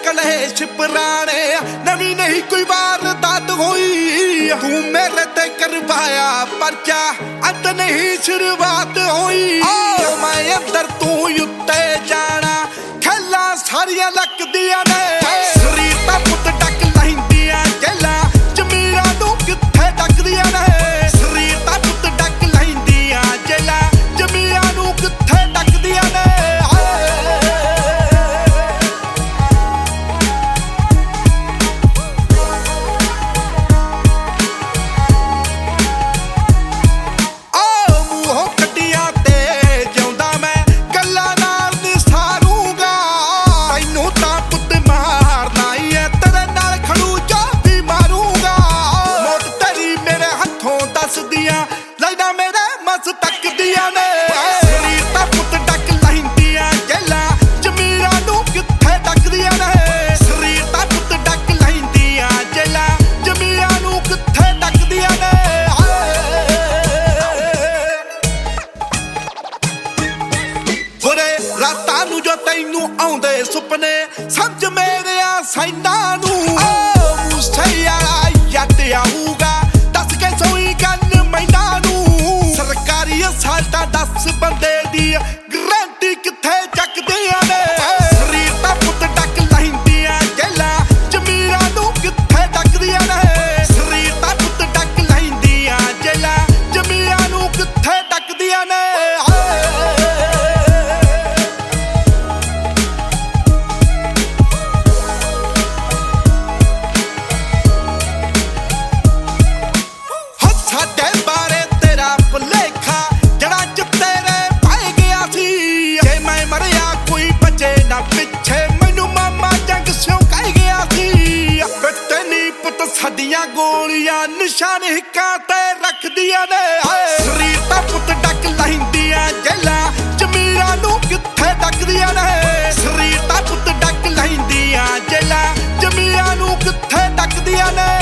कलेश पुराने नवी नहीं कोई वारदात हुई तू मेरे ते करवाया पर्चा अंत नहीं शुरुआत हुई मैं अंदर तू उत्ते जाना खेला सारिया लकदियां ने शरीर दा पुत डक लहिंदियां जेला जमीरा नू किथे डकदियां ने शरीर दा पुत डक लहिंदियां जेला जमीरा नू किथे डकदियां ने आउंदे सुपने समझ मेरे साइना नू मूसे वाला याद आऊगा दस के सोई गल मैना नू सरकारी साल्टा 10 बंदे दी गारंटी किथे चकदियां ने शरीर दा पुत डक लहिंदियां जेला जमीरा नू किथे डकदियां ने शरीर दा पुत डक लहिंदियां जेला जमीरा नू किथे डकदियां ने साडियां गोलियां निशान हिक्कां ते रखदियां ने शरीर दा पुत डक लहिंदियां जेला जमीरा नू किथे डकदियां ने शरीर दा पुत डक लहिंदियां जेला जमीरा नू किथे डकदियां ने